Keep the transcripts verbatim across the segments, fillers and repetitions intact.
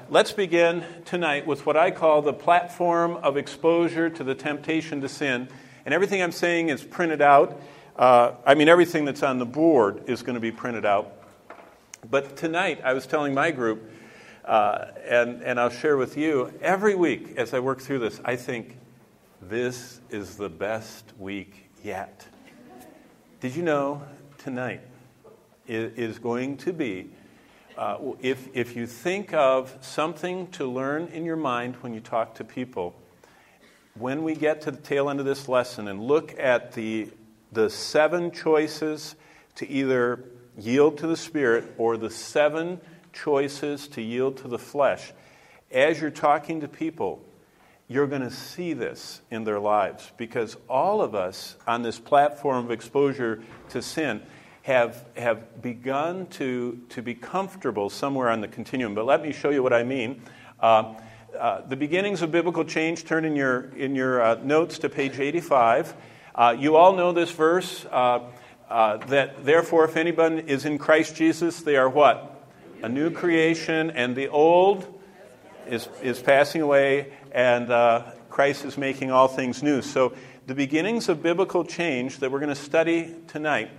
let's begin tonight with what I call the platform of exposure to the temptation to sin. And everything I'm saying is printed out. Uh, I mean, everything that's on the board is going to be printed out. But tonight, I was telling my group, uh, and, and I'll share with you, every week as I work through this, I think, this is the best week yet. Did you know tonight is, is going to be, uh, if, if you think of something to learn in your mind when you talk to people, when we get to the tail end of this lesson and look at the the seven choices to either yield to the Spirit or the seven choices to yield to the flesh, as you're talking to people, you're going to see this in their lives, because all of us on this platform of exposure to sin have have begun to, to be comfortable somewhere on the continuum. But let me show you what I mean. Uh, uh, the beginnings of biblical change, turn in your, in your uh, notes to page eighty-five. Uh, you all know this verse, uh, uh, that therefore if anyone is in Christ Jesus, they are what? A new creation, and the old is is passing away, and uh, Christ is making all things new. So the beginnings of biblical change that we're going to study tonight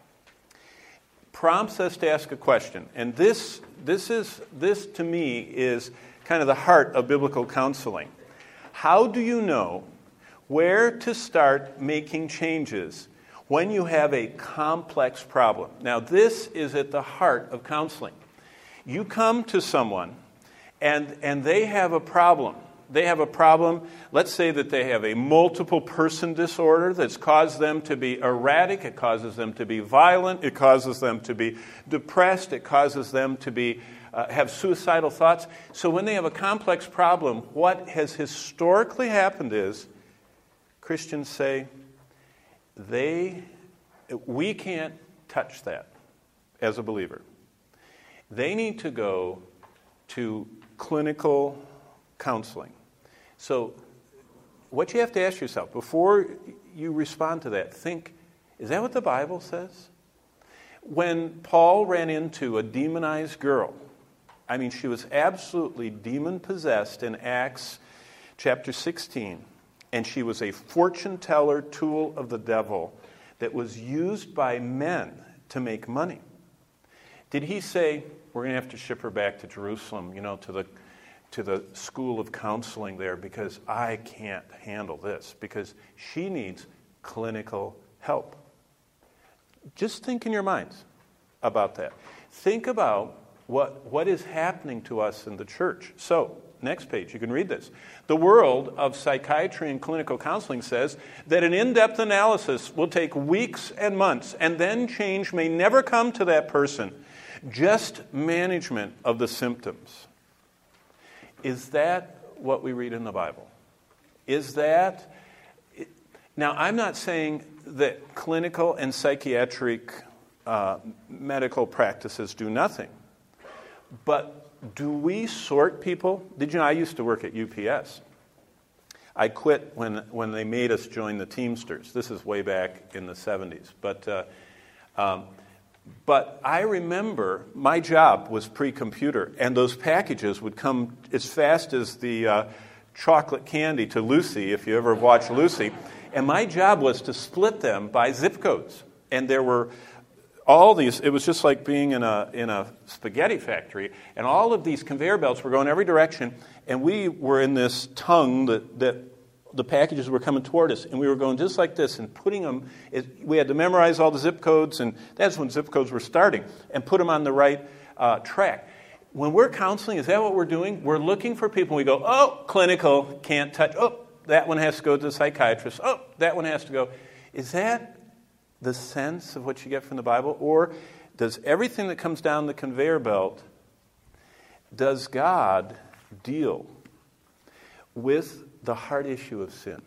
prompts us to ask a question. And this this is this to me is kind of the heart of biblical counseling. How do you know where to start making changes when you have a complex problem? Now, this is at the heart of counseling. You come to someone, and, and they have a problem. They have a problem, let's say that they have a multiple person disorder that's caused them to be erratic, it causes them to be violent, it causes them to be depressed, it causes them to be uh, have suicidal thoughts. So when they have a complex problem, what has historically happened is Christians say, they, we can't touch that as a believer. They need to go to clinical counseling. So what you have to ask yourself, before you respond to that, think, is that what the Bible says? When Paul ran into a demonized girl, I mean, she was absolutely demon-possessed in Acts chapter sixteen. And she was a fortune teller tool of the devil that was used by men to make money. Did he say, we're going to have to ship her back to Jerusalem, you know, to the to the school of counseling there, because I can't handle this, because she needs clinical help? Just think in your minds about that. Think about what what is happening to us in the church. So, next page, you can read this. The world of psychiatry and clinical counseling says that an in-depth analysis will take weeks and months, and then change may never come to that person. Just management of the symptoms. Is that what we read in the Bible? Is that... Now, I'm not saying that clinical and psychiatric uh, medical practices do nothing, but do we sort people? Did you know I used to work at U P S? I quit when when they made us join the Teamsters. This is way back in the seventies. But uh, um, but I remember my job was pre-computer, and those packages would come as fast as the uh, chocolate candy to Lucy, if you ever watched Lucy. And my job was to split them by zip codes. And there were all these, it was just like being in a in a spaghetti factory, and all of these conveyor belts were going every direction, and we were in this tongue that, that the packages were coming toward us, and we were going just like this and putting them, it, we had to memorize all the zip codes, and that's when zip codes were starting, and put them on the right uh, track. When we're counseling, is that what we're doing? We're looking for people, we go, oh, clinical, can't touch, oh, that one has to go to the psychiatrist, oh, that one has to go. Is that the sense of what you get from the Bible? Or does everything that comes down the conveyor belt, does God deal with the heart issue of sin?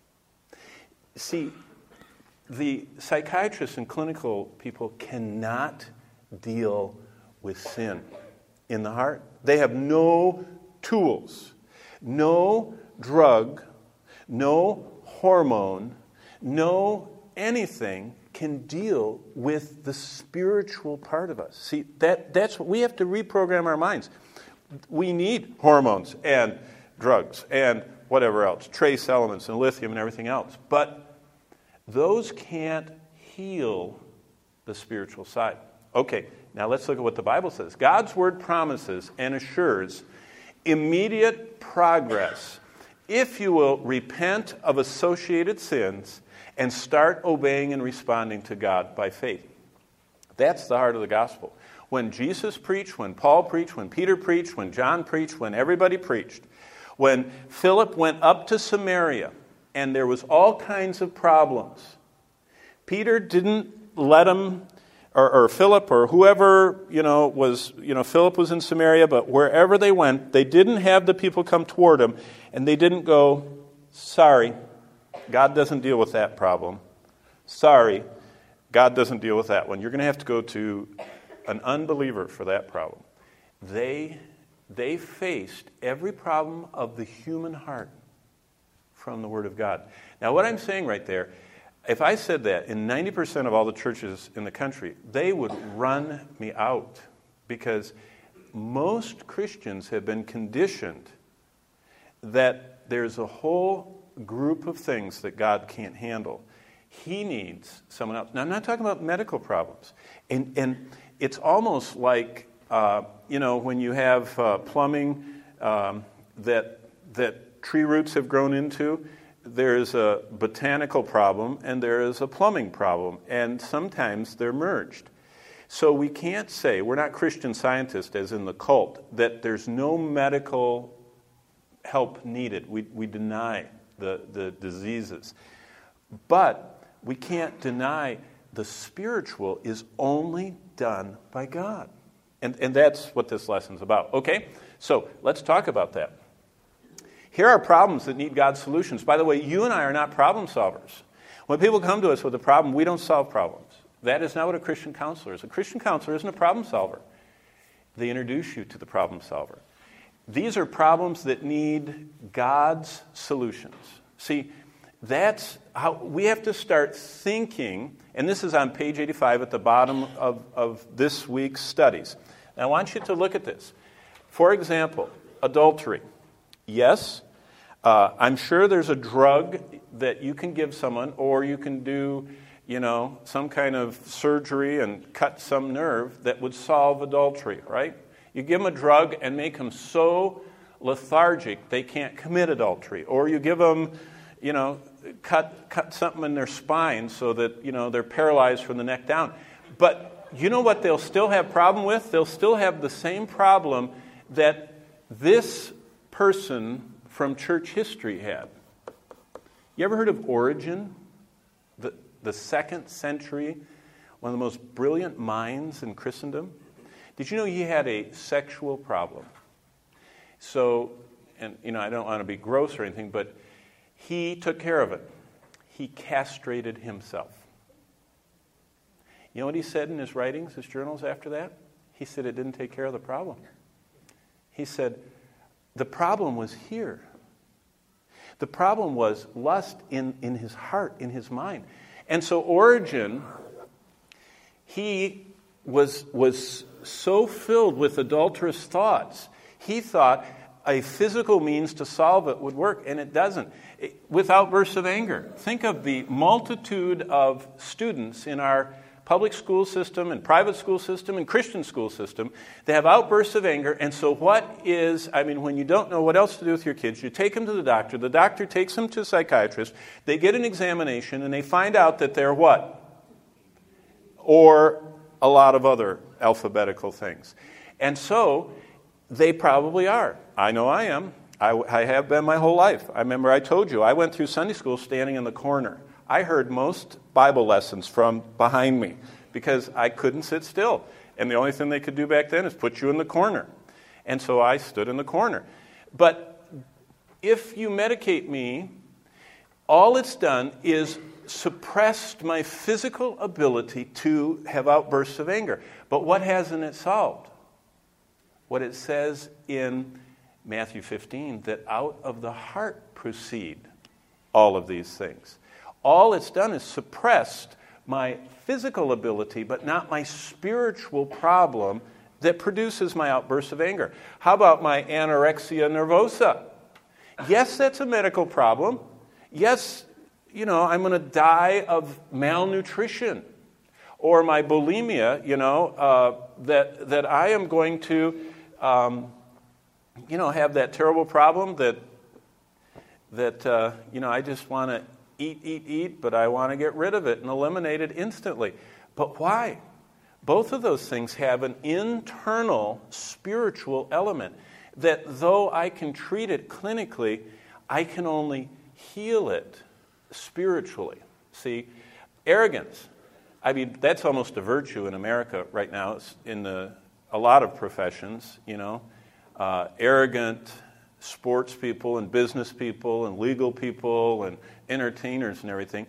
See, the psychiatrists and clinical people cannot deal with sin in the heart. They have no tools, no drug, no hormone, no anything can deal with the spiritual part of us. See, that that's what we have to reprogram our minds. We need hormones and drugs and whatever else, trace elements and lithium and everything else. But those can't heal the spiritual side. Okay, now let's look at what the Bible says. God's word promises and assures immediate progress if you will repent of associated sins and start obeying and responding to God by faith. That's the heart of the gospel. When Jesus preached, when Paul preached, when Peter preached, when John preached, when everybody preached, when Philip went up to Samaria and there was all kinds of problems, Peter didn't let him, or, or Philip or whoever, you know, was, you know, Philip was in Samaria, but wherever they went, they didn't have the people come toward him and they didn't go, sorry, God doesn't deal with that problem. Sorry, God doesn't deal with that one. You're going to have to go to an unbeliever for that problem. They, they faced every problem of the human heart from the Word of God. Now, what I'm saying right there, if I said that in ninety percent of all the churches in the country, they would run me out because most Christians have been conditioned that there's a whole group of things that God can't handle. He needs someone else. Now, I'm not talking about medical problems. And, and it's almost like, uh, you know, when you have uh, plumbing um, that that tree roots have grown into, there's a botanical problem and there is a plumbing problem. And sometimes they're merged. So we can't say, we're not Christian Scientists as in the cult, that there's no medical help needed. We, we deny the, the diseases. But we can't deny the spiritual is only done by God. And, and that's what this lesson's about. Okay? So let's talk about that. Here are problems that need God's solutions. By the way, you and I are not problem solvers. When people come to us with a problem, we don't solve problems. That is not what a Christian counselor is. A Christian counselor isn't a problem solver. They introduce you to the problem solver. These are problems that need God's solutions. See, that's how we have to start thinking, and this is on page eighty-five at the bottom of, of this week's studies. And I want you to look at this. For example, adultery. Yes, uh, I'm sure there's a drug that you can give someone, or you can do, you know, some kind of surgery and cut some nerve that would solve adultery, right? You give them a drug and make them so lethargic they can't commit adultery. Or you give them, you know, cut cut something in their spine so that, you know, they're paralyzed from the neck down. But you know what they'll still have problem with? They'll still have the same problem that this person from church history had. You ever heard of Origen? The, the second century, one of the most brilliant minds in Christendom? Did you know he had a sexual problem? So, and you know, I don't want to be gross or anything, but he took care of it. He castrated himself. You know what he said in his writings, his journals after that? He said it didn't take care of the problem. He said, the problem was here. The problem was lust in, in his heart, in his mind. And so Origen, he was, was so filled with adulterous thoughts, he thought a physical means to solve it would work, and it doesn't. It, with outbursts of anger. Think of the multitude of students in our public school system and private school system and Christian school system. They have outbursts of anger, and so what is, I mean, when you don't know what else to do with your kids, you take them to the doctor, the doctor takes them to a psychiatrist, they get an examination, and they find out that they're what? Or a lot of other alphabetical things. And so, they probably are. I know I am. I, I have been my whole life. I remember I told you, I went through Sunday school standing in the corner. I heard most Bible lessons from behind me because I couldn't sit still. And the only thing they could do back then is put you in the corner. And so I stood in the corner. But if you medicate me, all it's done is suppressed my physical ability to have outbursts of anger. But what hasn't it solved? What it says in Matthew fifteen, that out of the heart proceed all of these things. All it's done is suppressed my physical ability, but not my spiritual problem that produces my outbursts of anger? How about my anorexia nervosa? Yes, that's a medical problem. Yes, you know, I'm going to die of malnutrition. Or my bulimia, you know, uh, that that I am going to, um, you know, have that terrible problem that, that uh, you know, I just want to eat, eat, eat, but I want to get rid of it and eliminate it instantly. But why? Both of those things have an internal spiritual element that though I can treat it clinically, I can only heal it spiritually. See, arrogance. I mean, that's almost a virtue in America right now. It's in the, a lot of professions, you know. Uh, arrogant sports people and business people and legal people and entertainers and everything.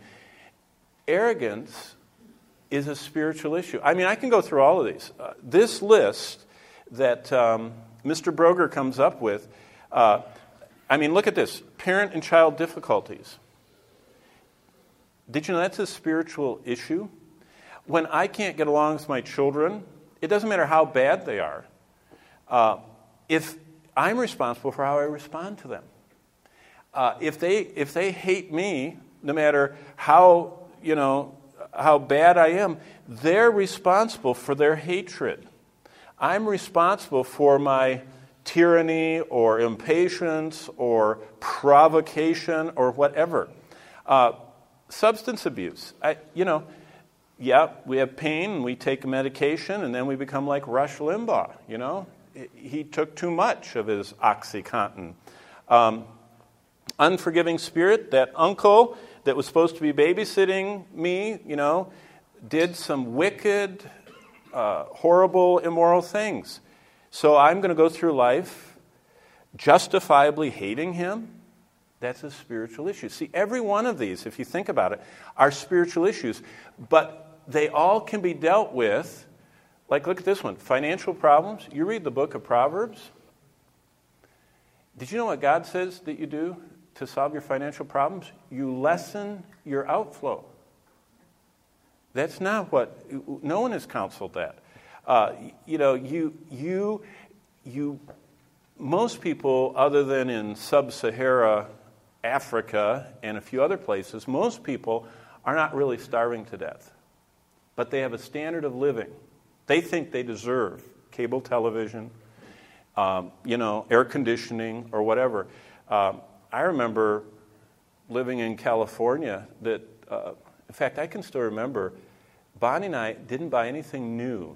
Arrogance is a spiritual issue. I mean, I can go through all of these. Uh, this list that um, Mister Broger comes up with, uh, I mean, look at this. Parent and child difficulties. Did you know that's a spiritual issue? When I can't get along with my children, it doesn't matter how bad they are. Uh, if I'm responsible for how I respond to them. Uh, if they if they hate me, no matter how, you know, how bad I am, they're responsible for their hatred. I'm responsible for my tyranny or impatience or provocation or whatever. Uh, substance abuse. I, you know, yeah, we have pain and we take medication and then we become like Rush Limbaugh, you know. He took too much of his OxyContin. Um, unforgiving spirit, that uncle that was supposed to be babysitting me, you know, did some wicked, uh, horrible, immoral things. So I'm going to go through life justifiably hating him. That's a spiritual issue. See, every one of these, if you think about it, are spiritual issues. But they all can be dealt with. Like, look at this one. Financial problems. You read the book of Proverbs. Did you know what God says that you do to solve your financial problems? You lessen your outflow. That's not what, no one has counseled that. Uh, you know, you, you, you, most people, other than in sub-Sahara Africa and a few other places, most people are not really starving to death. But they have a standard of living. They think they deserve cable television, um, you know, air conditioning or whatever. Um, I remember living in California that, uh, in fact, I can still remember Bonnie and I didn't buy anything new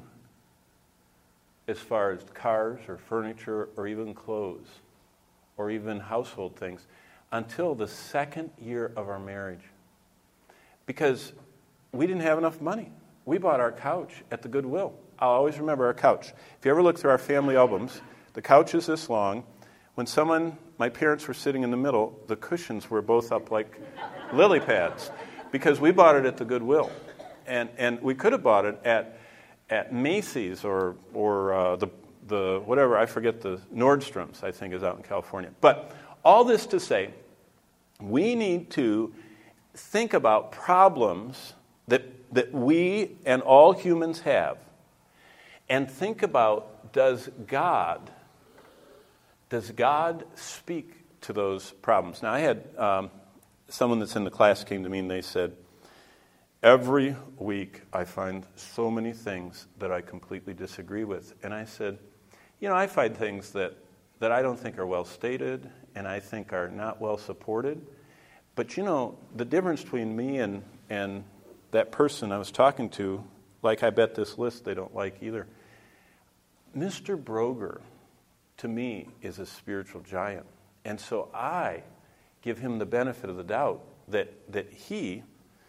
as far as cars or furniture or even clothes or even household things until the second year of our marriage. Because we didn't have enough money. We bought our couch at the Goodwill. I'll always remember our couch. If you ever look through our family albums, the couch is this long. When someone, my parents were sitting in the middle, the cushions were both up like lily pads because we bought it at the Goodwill. And and we could have bought it at at Macy's or or uh, the the whatever, I forget, the Nordstrom's, I think, is out in California. But all this to say, we need to think about problems that that we and all humans have, and think about, does God, does God speak to those problems? Now, I had um, someone that's in the class came to me and they said, every week I find so many things that I completely disagree with. And I said, you know, I find things that, that I don't think are well stated and I think are not well supported. But, you know, the difference between me and, and that person I was talking to, like I bet this list they don't like either. Mister Broger, to me, is a spiritual giant. And so I give him the benefit of the doubt that, that he,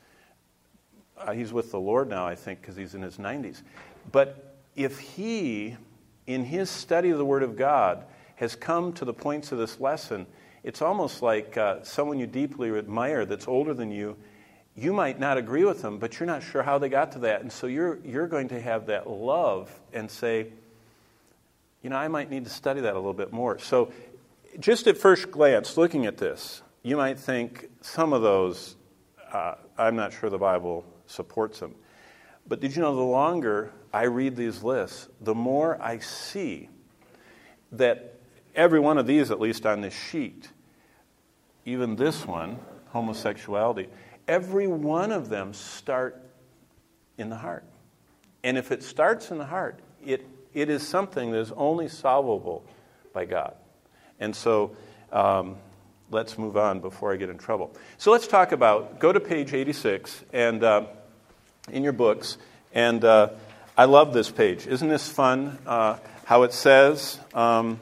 uh, he's with the Lord now, I think, because he's in his nineties. But if he, in his study of the Word of God, has come to the points of this lesson, it's almost like uh, someone you deeply admire that's older than you. You might not agree with them, but you're not sure how they got to that. And so you're you're going to have that love and say, you know, I might need to study that a little bit more. So just at first glance, looking at this, you might think some of those, uh, I'm not sure the Bible supports them. But did you know the longer I read these lists, the more I see that every one of these, at least on this sheet, even this one, homosexuality, every one of them start in the heart. And if it starts in the heart, it it is something that is only solvable by God. And so um, let's move on before I get in trouble. So let's talk about, go to page eighty-six and uh, in your books, and uh, I love this page. Isn't this fun? Uh, how it says, um,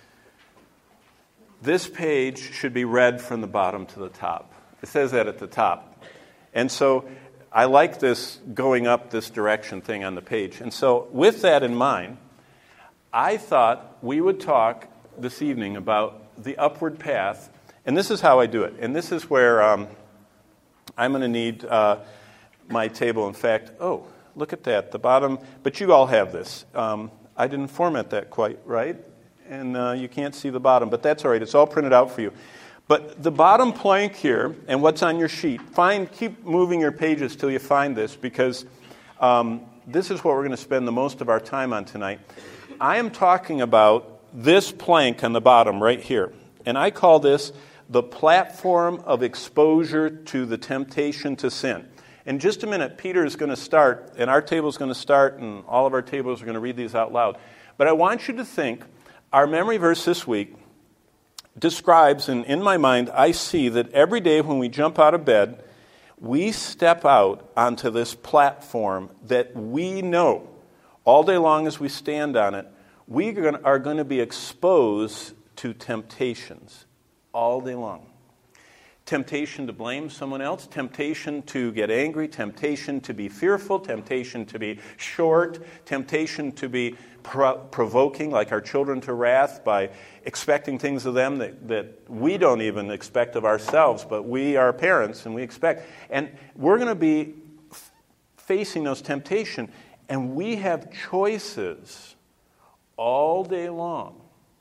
this page should be read from the bottom to the top. It says that at the top. And so I like this going up this direction thing on the page. And so with that in mind, I thought we would talk this evening about the upward path. And this is how I do it. And this is where um, I'm going to need uh, my table. In fact, oh, look at that, the bottom. But you all have this. Um, I didn't format that quite right. And uh, you can't see the bottom. But that's all right. It's all printed out for you. But the bottom plank here, and what's on your sheet, find, keep moving your pages till you find this, because um, this is what we're going to spend the most of our time on tonight. I am talking about this plank on the bottom right here. And I call this the platform of exposure to the temptation to sin. In just a minute, Peter is going to start, and our table is going to start, and all of our tables are going to read these out loud. But I want you to think, our memory verse this week describes, and in my mind, I see that every day when we jump out of bed, we step out onto this platform that we know all day long as we stand on it, we are going to be exposed to temptations all day long. Temptation to blame someone else, temptation to get angry, temptation to be fearful, temptation to be short, temptation to be pro- provoking, like our children to wrath by expecting things of them that, that we don't even expect of ourselves, but we are parents and we expect. And we're going to be f- facing those temptations, and we have choices all day long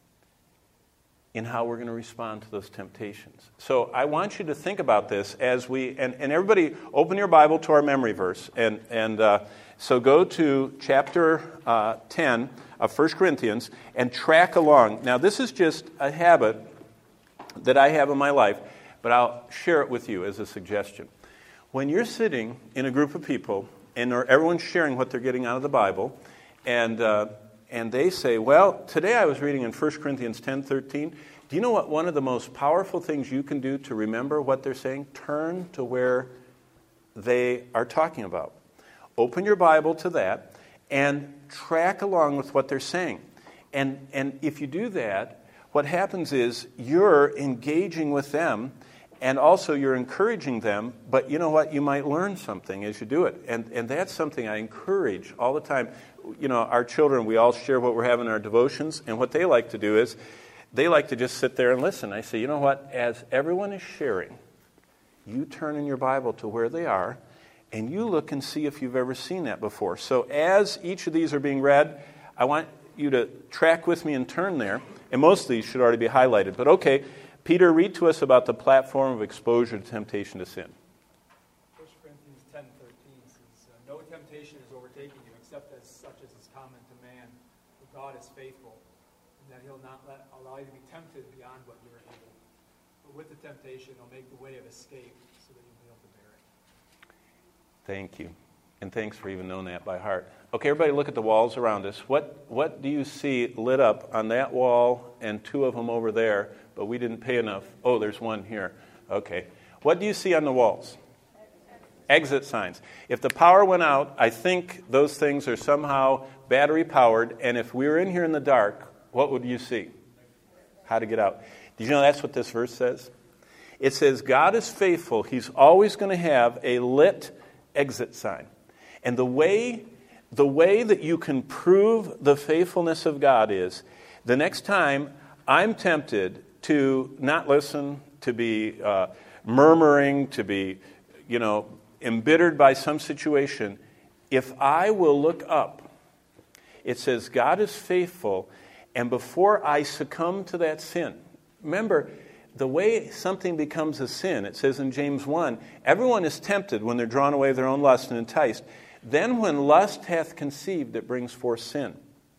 in how we're going to respond to those temptations. So I want you to think about this as we, and, and everybody open your Bible to our memory verse. And, and uh, so go to chapter uh, ten of First Corinthians and track along. Now this is just a habit that I have in my life, but I'll share it with you as a suggestion. When you're sitting in a group of people and everyone's sharing what they're getting out of the Bible, and uh, And they say, well, today I was reading in First Corinthians ten thirteen. Do you know what one of the most powerful things you can do to remember what they're saying? Turn to where they are talking about. Open your Bible to that and track along with what they're saying. And, and if you do that, what happens is you're engaging with them, and also you're encouraging them, but you know what? You might learn something as you do it. And, and that's something I encourage all the time. You know, our children, we all share what we're having in our devotions, and what they like to do is they like to just sit there and listen. I say, you know what? As everyone is sharing, you turn in your Bible to where they are, and you look and see if you've ever seen that before. So as each of these are being read, I want you to track with me and turn there, and most of these should already be highlighted. But okay, Peter, read to us about the platform of exposure to temptation to sin. First Corinthians ten thirteen says, no temptation is overtaking you except as such as is common to man. But God is faithful, and that he'll not let, allow you to be tempted beyond what you are able. But with the temptation, he'll make the way of escape so that you'll be able to bear it. Thank you. And thanks for even knowing that by heart. Okay, everybody look at the walls around us. What what do you see lit up on that wall and two of them over there, but we didn't pay enough? Oh, there's one here. Okay. What do you see on the walls? Exit signs. If the power went out, I think those things are somehow battery powered, and if we were in here in the dark, what would you see? How to get out. Did you know that's what this verse says? It says God is faithful. He's always going to have a lit exit sign. And the way the way that you can prove the faithfulness of God is the next time I'm tempted to not listen, to be uh, murmuring, to be, you know, embittered by some situation, if I will look up, it says God is faithful, and before I succumb to that sin, remember, the way something becomes a sin, it says in James one, everyone is tempted when they're drawn away of their own lust and enticed. Then when lust hath conceived, it brings forth sin.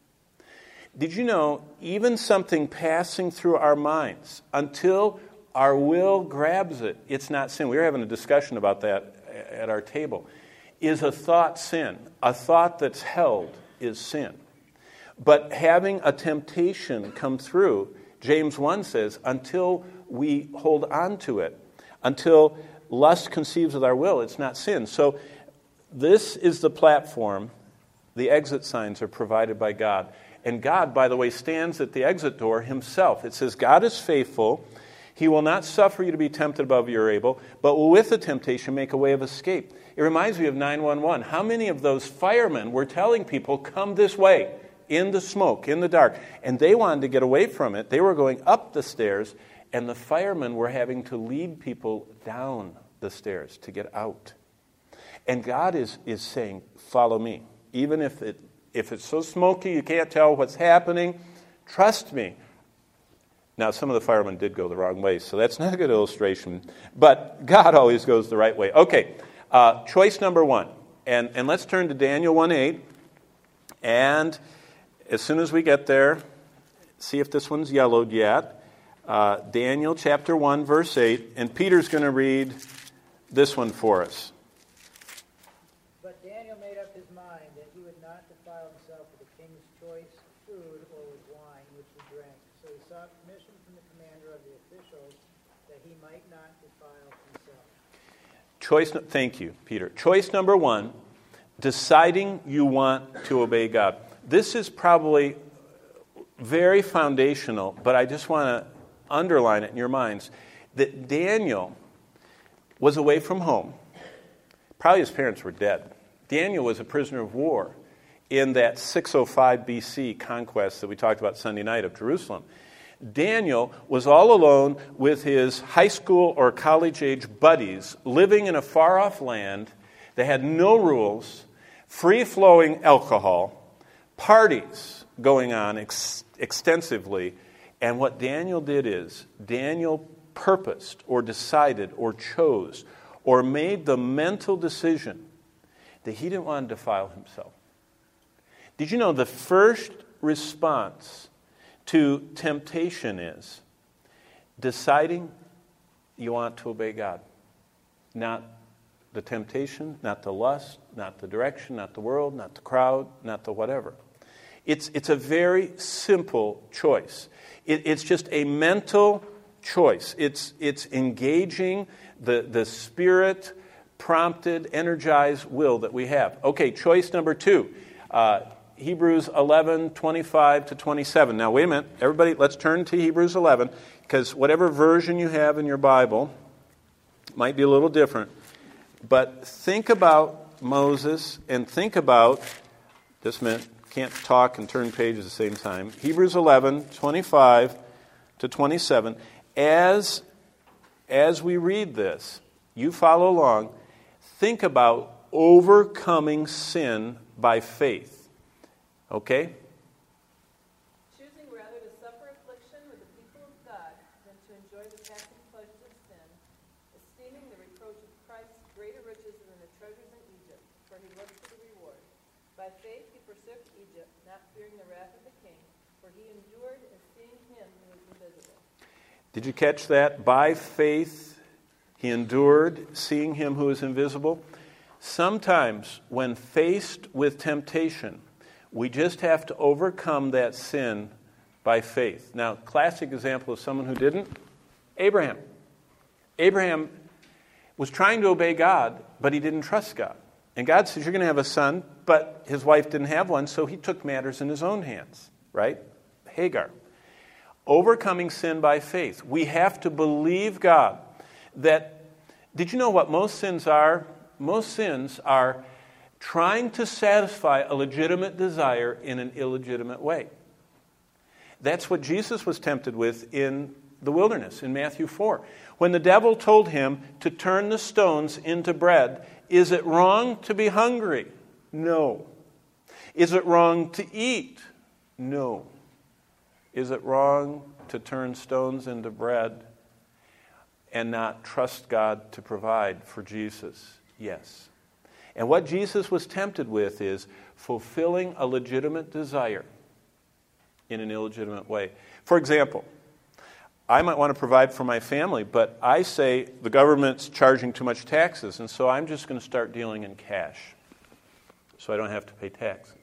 Did you know, even something passing through our minds, until our will grabs it, it's not sin. We were having a discussion about that at our table. Is a thought sin? A thought that's held is sin. But having a temptation come through, James one says, until we hold on to it, until lust conceives with our will, it's not sin. So this is the platform. The exit signs are provided by God. And God, by the way, stands at the exit door himself. It says, God is faithful. He will not suffer you to be tempted above you are able, but will with the temptation make a way of escape. It reminds me of nine one one. How many of those firemen were telling people, come this way, in the smoke, in the dark? And they wanted to get away from it. They were going up the stairs, and the firemen were having to lead people down the stairs to get out. And God is, is saying, follow me. Even if it if it's so smoky you can't tell what's happening, trust me. Now, some of the firemen did go the wrong way, so that's not a good illustration. But God always goes the right way. Okay, uh, choice number one. And, and let's turn to Daniel one eight. And as soon as we get there, see if this one's yellowed yet. Uh, Daniel chapter one, verse eight. And Peter's going to read this one for us. But Daniel made up his mind that he would not defile himself with the king's choice food or with wine which he drank. So he sought permission from the commander of the officials that he might not defile himself. Choice, thank you, Peter. Choice number one, deciding you want to obey God. This is probably very foundational, but I just want to underline it in your minds, that Daniel was away from home. Probably his parents were dead. Daniel was a prisoner of war in that six oh five B C conquest that we talked about Sunday night of Jerusalem. Daniel was all alone with his high school or college-age buddies living in a far-off land that had no rules, free-flowing alcohol, parties going on ex- extensively. And what Daniel did is, Daniel purposed or decided or chose or made the mental decision that he didn't want to defile himself. Did you know the first response to temptation is deciding you want to obey God? Not the temptation, not the lust, not the direction, not the world, not the crowd, not the whatever. It's, it's a very simple choice. It, it's just a mental choice. It's, it's engaging the, the spirit prompted, energized will that we have. Okay, choice number two, uh, Hebrews eleven, twenty-five to twenty-seven. Now, wait a minute. Everybody, let's turn to Hebrews eleven, because whatever version you have in your Bible might be a little different. But think about Moses and think about, this minute, can't talk and turn pages at the same time. Hebrews eleven, twenty-five to twenty-seven. As, as we read this, you follow along, think about overcoming sin by faith. Okay? Choosing rather to suffer affliction with the people of God than to enjoy the passing pleasures of sin, esteeming the reproach of Christ greater riches than the treasures in Egypt, for he looked for the reward. By faith he forsook Egypt, not fearing the wrath of the king, for he endured as seeing him who is invisible. Did you catch that? By faith he endured, seeing him who is invisible. Sometimes when faced with temptation, we just have to overcome that sin by faith. Now, classic example of someone who didn't, Abraham. Abraham was trying to obey God, but he didn't trust God. And God says, you're going to have a son, but his wife didn't have one, so he took matters in his own hands, right? Hagar. Overcoming sin by faith. We have to believe God that, did you know what most sins are? Most sins are trying to satisfy a legitimate desire in an illegitimate way. That's what Jesus was tempted with in the wilderness in Matthew four. When the devil told him to turn the stones into bread, is it wrong to be hungry? No. Is it wrong to eat? No. Is it wrong to turn stones into bread and not trust God to provide for Jesus? Yes. And what Jesus was tempted with is fulfilling a legitimate desire in an illegitimate way. For example, I might want to provide for my family, but I say the government's charging too much taxes, and so I'm just going to start dealing in cash so I don't have to pay taxes.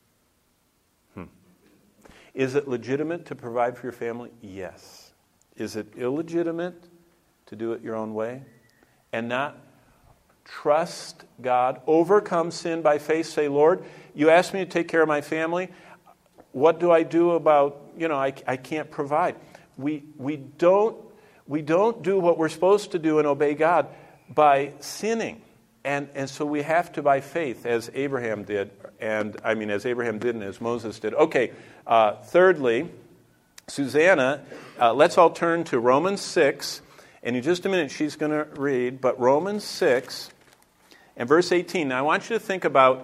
Hmm. Is it legitimate to provide for your family? Yes. Is it illegitimate to do it your own way and not trust God, overcome sin by faith, say, Lord, you asked me to take care of my family. What do I do about, you know, I, I can't provide. We we don't we don't do what we're supposed to do and obey God by sinning. And and so we have to, by faith, as Abraham did, and I mean as Abraham did and as Moses did. Okay, uh, thirdly, Susanna, uh, let's all turn to Romans six. And in just a minute she's going to read, but Romans six and verse eighteen. Now I want you to think about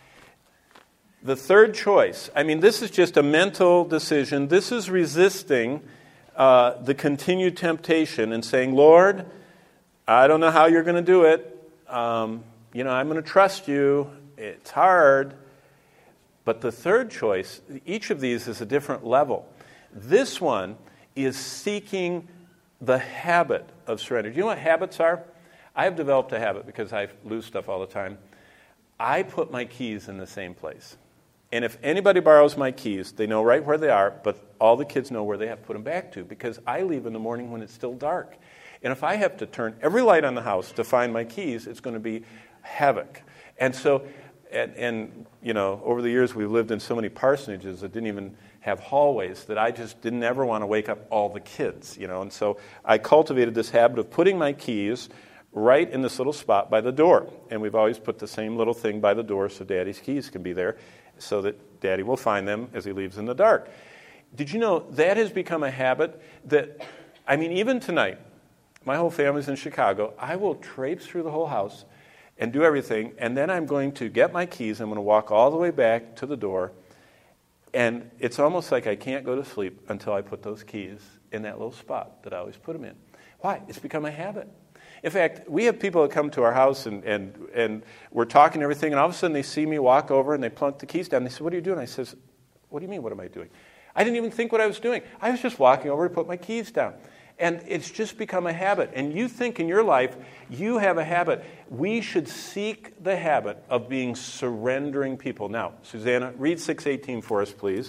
the third choice. I mean, this is just a mental decision. This is resisting uh, the continued temptation and saying, Lord, I don't know how you're going to do it. Um, you know, I'm going to trust you. It's hard. But the third choice, each of these is a different level. This one is seeking the habit of surrender. Do you know what habits are? I have developed a habit because I lose stuff all the time. I put my keys in the same place. And if anybody borrows my keys, they know right where they are, but all the kids know where they have to put them back to because I leave in the morning when it's still dark. And if I have to turn every light on the house to find my keys, it's going to be havoc. And so, and, and you know, over the years we've lived in so many parsonages that didn't even have hallways that I just didn't ever want to wake up all the kids, you know. And so I cultivated this habit of putting my keys right in this little spot by the door. And we've always put the same little thing by the door so Daddy's keys can be there so that Daddy will find them as he leaves in the dark. Did you know that has become a habit that, I mean, even tonight, my whole family's in Chicago. I will traipse through the whole house and do everything, and then I'm going to get my keys. I'm going to walk all the way back to the door, and it's almost like I can't go to sleep until I put those keys in that little spot that I always put them in. Why? It's become a habit. In fact, we have people that come to our house, and, and, and we're talking and everything, and all of a sudden they see me walk over, and they plunk the keys down. They say, what are you doing? I says, what do you mean, what am I doing? I didn't even think what I was doing. I was just walking over to put my keys down. And it's just become a habit. And you think in your life, you have a habit. We should seek the habit of being surrendering people. Now, Susanna, read six eighteen for us, please.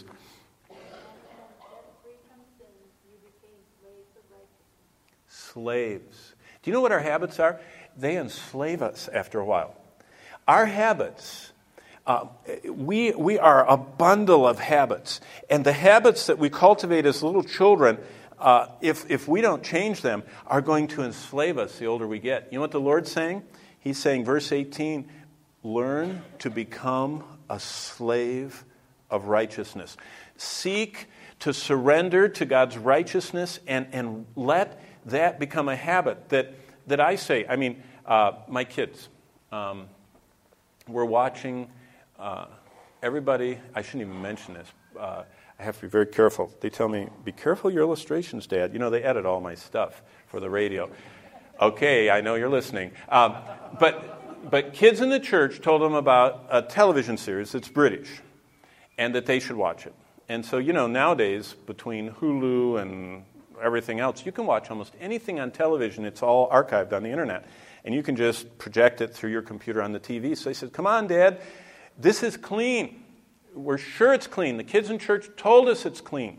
Slaves. Do you know what our habits are? They enslave us after a while. Our habits, uh, we we are a bundle of habits. And the habits that we cultivate as little children, Uh, if if we don't change them, are going to enslave us the older we get. You know what the Lord's saying? He's saying, verse eighteen, learn to become a slave of righteousness. Seek to surrender to God's righteousness and, and let that become a habit that, that I say. I mean, uh, my kids, um, we're watching uh, everybody, I shouldn't even mention this, uh, I have to be very careful. They tell me, be careful your illustrations, Dad. You know, they edit all my stuff for the radio. Okay, I know you're listening. Um, but but kids in the church told them about a television series that's British and that they should watch it. And so, you know, nowadays, between Hulu and everything else, you can watch almost anything on television. It's all archived on the internet. And you can just project it through your computer on the T V. So they said, come on, Dad, this is clean. We're sure it's clean. The kids in church told us it's clean.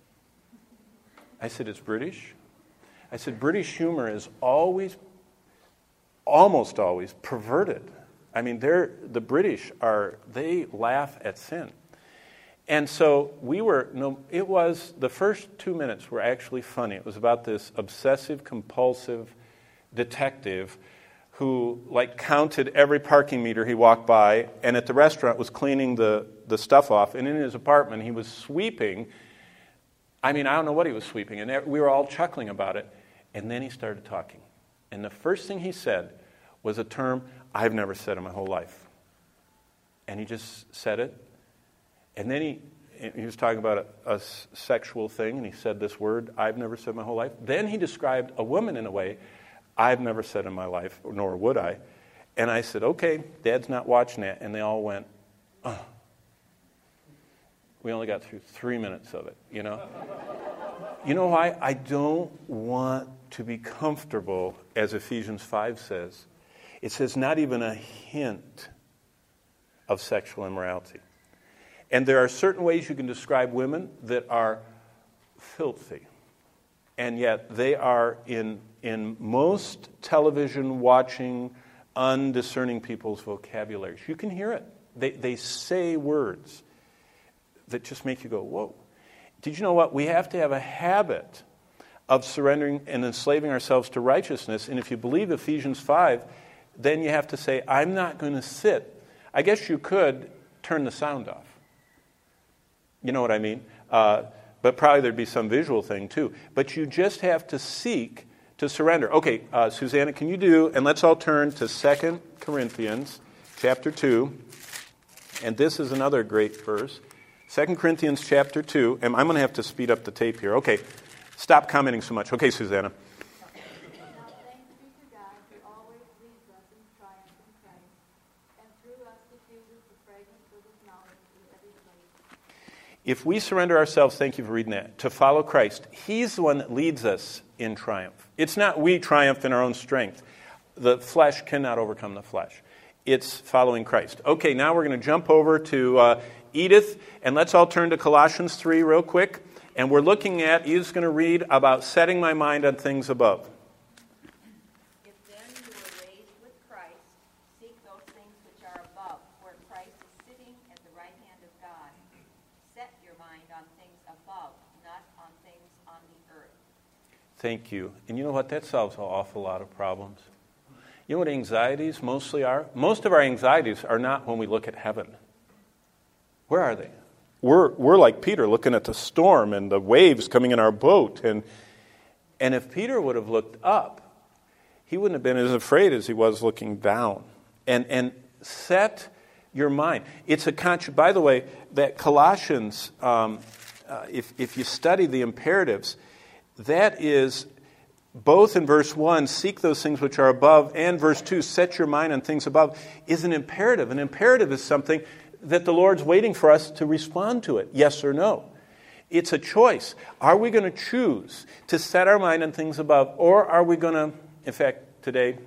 I said, it's British? I said, British humor is always, almost always, perverted. I mean, they're, the British are, they laugh at sin. And so we were, no, it was, the first two minutes were actually funny. It was about this obsessive-compulsive detective who like counted every parking meter he walked by, and at the restaurant was cleaning the, the stuff off, and in his apartment he was sweeping. I mean, I don't know what he was sweeping, and we were all chuckling about it. And then he started talking. And the first thing he said was a term I've never said in my whole life. And he just said it. And then he, he was talking about a, a sexual thing, and he said this word I've never said in my whole life. Then he described a woman in a way I've never said in my life, nor would I. And I said, okay, Dad's not watching that. And they all went, oh. We only got through three minutes of it, you know. You know why? I don't want to be comfortable, as Ephesians five says. It says not even a hint of sexual immorality. And there are certain ways you can describe women that are filthy. And yet they are in, in most television watching, undiscerning people's vocabularies. You can hear it. They, they say words that just make you go, whoa. Did you know what? We have to have a habit of surrendering and enslaving ourselves to righteousness. And if you believe Ephesians five, then you have to say, I'm not going to sit. I guess you could turn the sound off. You know what I mean? Uh, but probably there'd be some visual thing too. But you just have to seek to surrender. Okay, uh, Susanna, can you do, and let's all turn to Second Corinthians chapter two. And this is another great verse. Second Corinthians chapter two, and I'm going to have to speed up the tape here. Okay, stop commenting so much. Okay, Susanna. Now thanks be to God who always leads us in triumph in Christ, and through us diffuses the fragrance of his knowledge in every place. If we surrender ourselves, thank you for reading that, to follow Christ, he's the one that leads us in triumph. It's not we triumph in our own strength. The flesh cannot overcome the flesh. It's following Christ. Okay, now we're going to jump over to uh, Edith, and let's all turn to Colossians three real quick. And we're looking at, Edith's going to read about setting my mind on things above. If then you were raised with Christ, seek those things which are above, where Christ is sitting at the right hand of God. Set your mind on things above, not on things on the earth. Thank you. And you know what? That solves an awful lot of problems. You know what anxieties mostly are? Most of our anxieties are not when we look at heaven. Where are they? We're we're like Peter looking at the storm and the waves coming in our boat. And and if Peter would have looked up, he wouldn't have been as afraid as he was looking down. And and set your mind. It's a conscious. By the way, that Colossians, um, uh, if if you study the imperatives, that is both in verse one, seek those things which are above, and verse two, set your mind on things above, is an imperative. An imperative is something that the Lord's waiting for us to respond to it, yes or no. It's a choice. Are we going to choose to set our mind on things above, or are we going to, in fact, today,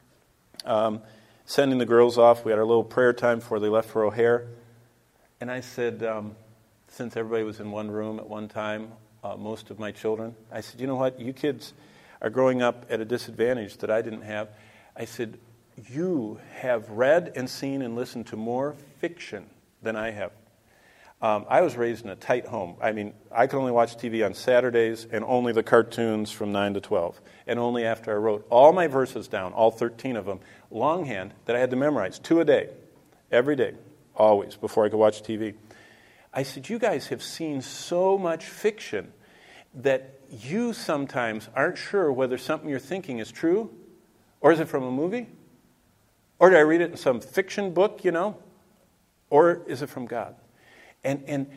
um, sending the girls off, we had our little prayer time before they left for O'Hare, and I said, um, since everybody was in one room at one time, uh, most of my children, I said, you know what, you kids are growing up at a disadvantage that I didn't have. I said, you have read and seen and listened to more fiction than I have. Um, I was raised in a tight home. I mean, I could only watch T V on Saturdays and only the cartoons from nine to twelve. And only after I wrote all my verses down, all thirteen of them, longhand, that I had to memorize, two a day, every day, always, before I could watch T V. I said, you guys have seen so much fiction that you sometimes aren't sure whether something you're thinking is true, or is it from a movie? Or did I read it in some fiction book, you know? Or is it from God? And and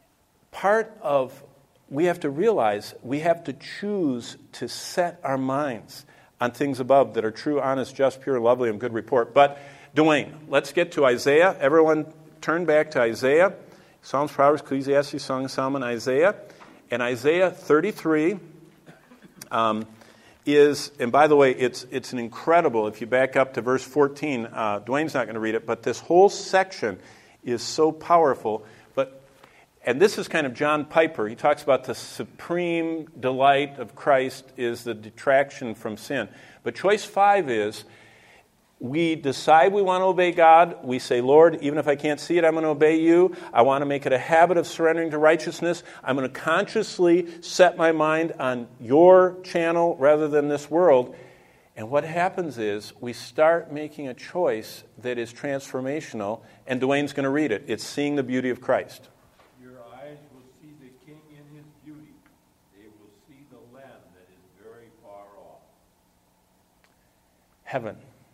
part of, we have to realize, we have to choose to set our minds on things above that are true, honest, just, pure, lovely, and good report. But, Dwayne, let's get to Isaiah. Everyone turn back to Isaiah. Psalms, Proverbs, Ecclesiastes, Song of Solomon, Isaiah. And Isaiah thirty-three um, is, and by the way, it's it's an incredible, if you back up to verse fourteen, uh, Dwayne's not going to read it, but this whole section is so powerful. But, and this is kind of John Piper. He talks about the supreme delight of Christ is the detraction from sin. But choice five is, we decide we want to obey God. We say, Lord, even if I can't see it, I'm going to obey you. I want to make it a habit of surrendering to righteousness. I'm going to consciously set my mind on your channel rather than this world. And what happens is we start making a choice that is transformational, and Dwayne's going to read it. It's seeing the beauty of Christ. Your eyes will see the King in his beauty. They will see the Lamb that is very far off. Heaven.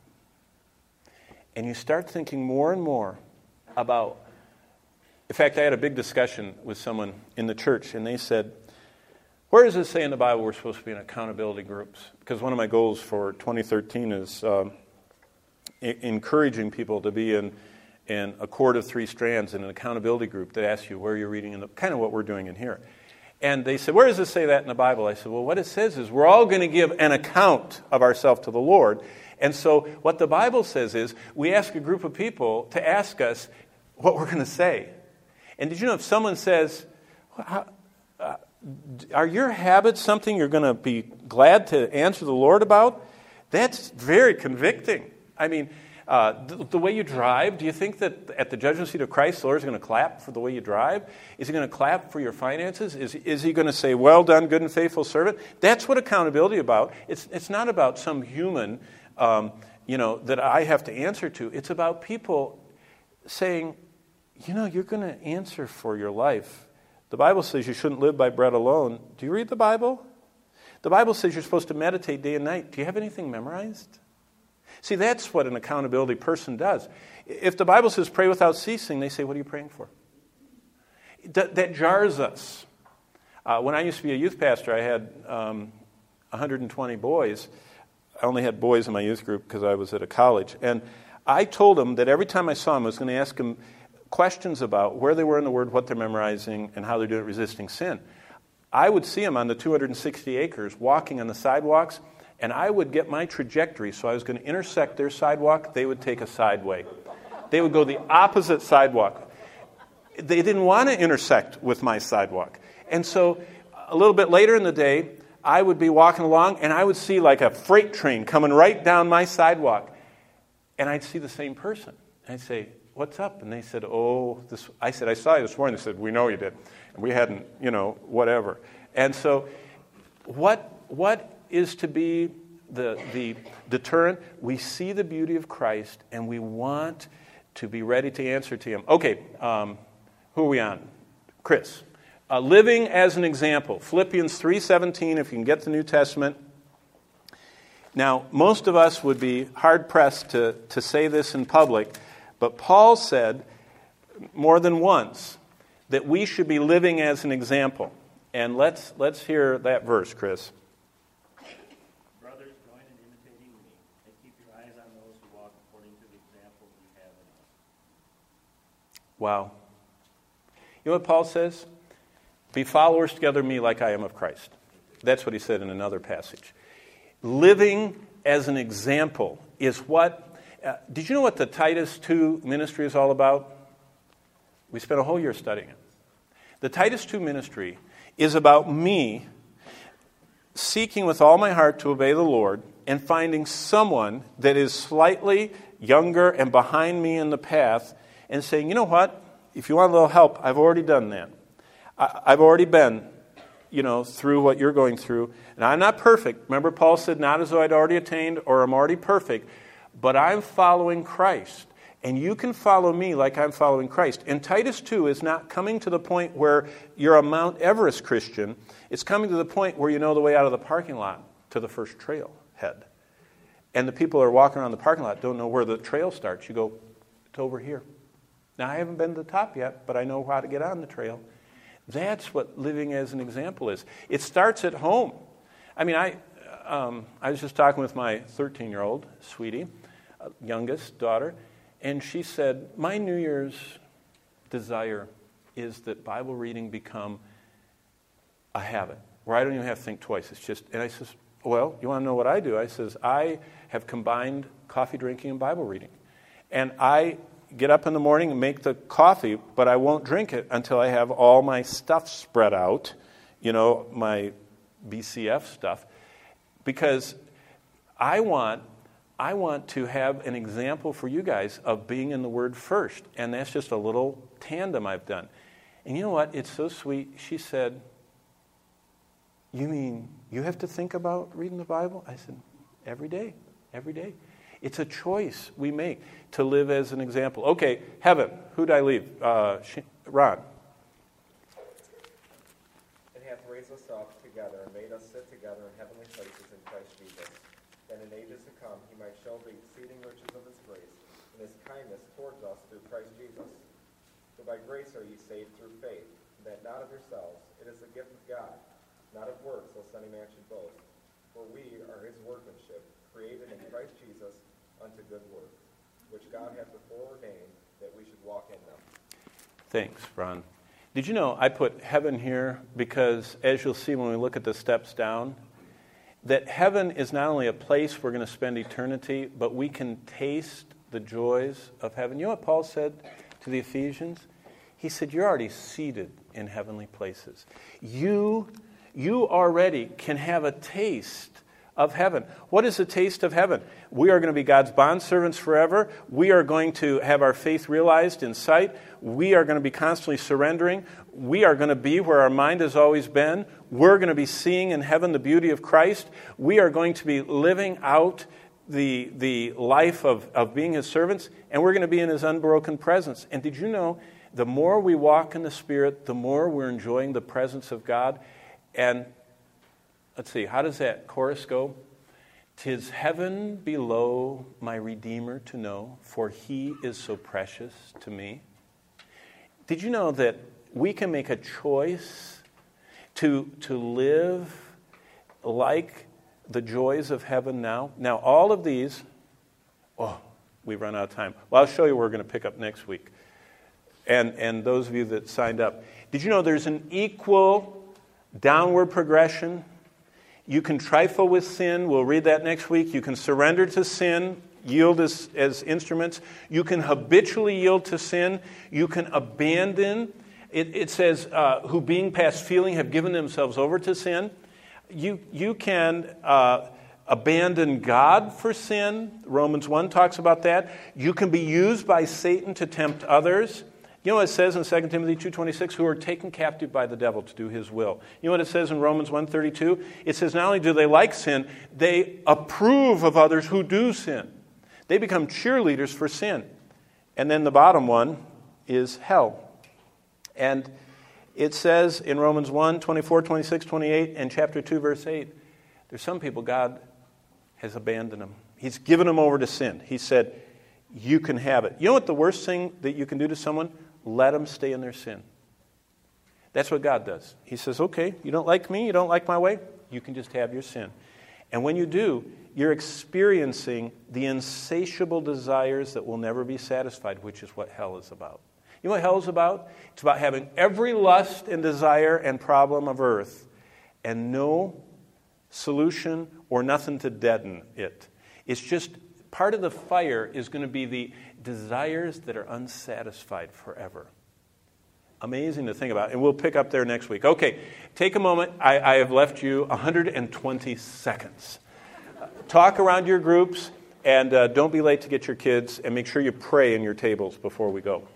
And you start thinking more and more about, in fact, I had a big discussion with someone in the church, and they said, where does it say in the Bible we're supposed to be in accountability groups? Because one of my goals for twenty thirteen is um, I- encouraging people to be in, in a cord of three strands in an accountability group that asks you where you're reading, and kind of what we're doing in here. And they said, where does it say that in the Bible? I said, well, what it says is we're all going to give an account of ourselves to the Lord. And so what the Bible says is we ask a group of people to ask us what we're going to say. And did you know if someone says, well, how, uh, are your habits something you're going to be glad to answer the Lord about? That's very convicting. I mean, uh, the, the way you drive, do you think that at the judgment seat of Christ, the Lord's going to clap for the way you drive? Is he going to clap for your finances? Is, is he going to say, well done, good and faithful servant? That's what accountability is about. It's, it's not about some human, um, you know, that I have to answer to. It's about people saying, you know, you're going to answer for your life. The Bible says you shouldn't live by bread alone. Do you read the Bible? The Bible says you're supposed to meditate day and night. Do you have anything memorized? See, that's what an accountability person does. If the Bible says pray without ceasing, they say, what are you praying for? That, that jars us. Uh, when I used to be a youth pastor, I had um, one hundred twenty boys. I only had boys in my youth group because I was at a college. And I told them that every time I saw them, I was going to ask them questions about where they were in the Word, what they're memorizing, and how they're doing at resisting sin. I would see them on the two hundred sixty acres walking on the sidewalks, and I would get my trajectory, so I was going to intersect their sidewalk. They would take a sideway. They would go the opposite sidewalk. They didn't want to intersect with my sidewalk. And so a little bit later in the day, I would be walking along, and I would see like a freight train coming right down my sidewalk. And I'd see the same person. I'd say, what's up? And they said, oh, this. I said, I saw you this morning. They said, we know you did. And we hadn't, you know, whatever. And so what what is to be the the deterrent? We see the beauty of Christ, and we want to be ready to answer to him. Okay, um, who are we on? Chris. Uh, living as an example. Philippians three seventeen, if you can get the New Testament. Now, most of us would be hard-pressed to, to say this in public, but Paul said more than once that we should be living as an example. And let's let's hear that verse, Chris. Brothers, join in imitating me, and keep your eyes on those who walk according to the example you have in us. Wow. You know what Paul says? Be followers together of me like I am of Christ. That's what he said in another passage. Living as an example is what... Uh, did you know what the Titus two ministry is all about? We spent a whole year studying it. The Titus two ministry is about me seeking with all my heart to obey the Lord and finding someone that is slightly younger and behind me in the path and saying, you know what? If you want a little help, I've already done that. I, I've already been, you know, through what you're going through. And I'm not perfect. Remember, Paul said, not as though I'd already attained or I'm already perfect, but I'm following Christ. And you can follow me like I'm following Christ. And Titus two is not coming to the point where you're a Mount Everest Christian. It's coming to the point where you know the way out of the parking lot to the first trail head. And the people who are walking around the parking lot don't know where the trail starts. You go, it's over here. Now, I haven't been to the top yet, but I know how to get on the trail. That's what living as an example is. It starts at home. I mean, I um, I was just talking with my thirteen-year-old, sweetie, uh, youngest daughter, and she said, my New Year's desire is that Bible reading become a habit, where I don't even have to think twice. It's just, and I says, well, you want to know what I do? I says, I have combined coffee drinking and Bible reading. And I get up in the morning and make the coffee, but I won't drink it until I have all my stuff spread out, you know, my B C F stuff, because I want I want to have an example for you guys of being in the Word first. And that's just a little tandem I've done. And you know what? It's so sweet. She said, you mean you have to think about reading the Bible? I said, every day, every day. It's a choice we make to live as an example. Okay, heaven. Who'd I leave? Uh, Ron. And hath raised us up together and made us sit together in heavenly places in Christ Jesus, that in ages to come he might show the exceeding riches of his grace and his kindness towards us through Christ Jesus. For by grace are ye saved through faith, and that not of yourselves, it is the gift of God, not of works, lest any man should boast. For we are his workmanship, created in Christ Jesus unto good works, which God hath before ordained that we should walk in them. Thanks, Ron. Did you know I put heaven here because, as you'll see when we look at the steps down, that heaven is not only a place we're going to spend eternity, but we can taste the joys of heaven. You know what Paul said to the Ephesians? He said, you're already seated in heavenly places. You, you already can have a taste of heaven. What is the taste of heaven? We are going to be God's bondservants forever. We are going to have our faith realized in sight. We are going to be constantly surrendering. We are going to be where our mind has always been. We're going to be seeing in heaven the beauty of Christ. We are going to be living out the, the life of, of being His servants, and we're going to be in His unbroken presence. And did you know, the more we walk in the Spirit, the more we're enjoying the presence of God. And let's see, how does that chorus go? 'Tis heaven below my Redeemer to know, for He is so precious to me. Did you know that we can make a choice to, to live like the joys of heaven now? Now, all of these, oh, we've run out of time. Well, I'll show you where we're going to pick up next week. And, and those of you that signed up. Did you know there's an equal downward progression? You can trifle with sin. We'll read that next week. You can surrender to sin, yield as, as instruments. You can habitually yield to sin. You can abandon. It, it says, uh, who being past feeling have given themselves over to sin. You, you can uh, abandon God for sin. Romans one talks about that. You can be used by Satan to tempt others. You know what it says in Second Timothy two twenty-six? Who are taken captive by the devil to do his will. You know what it says in Romans one thirty-two? It says not only do they like sin, they approve of others who do sin. They become cheerleaders for sin. And then the bottom one is hell. And it says in Romans one, twenty-four, twenty-six, twenty-eight, and chapter two, verse eight, there's some people God has abandoned them. He's given them over to sin. He said, you can have it. You know what the worst thing that you can do to someone? Let them stay in their sin. That's what God does. He says, okay, you don't like me, you don't like my way, you can just have your sin. And when you do, you're experiencing the insatiable desires that will never be satisfied, which is what hell is about. You know what hell is about? It's about having every lust and desire and problem of earth and no solution or nothing to deaden it. It's just part of the fire is going to be the desires that are unsatisfied forever. Amazing to think about. And we'll pick up there next week. Okay, take a moment. I, I have left you one hundred twenty seconds. Talk around your groups, and uh, don't be late to get your kids, and make sure you pray in your tables before we go.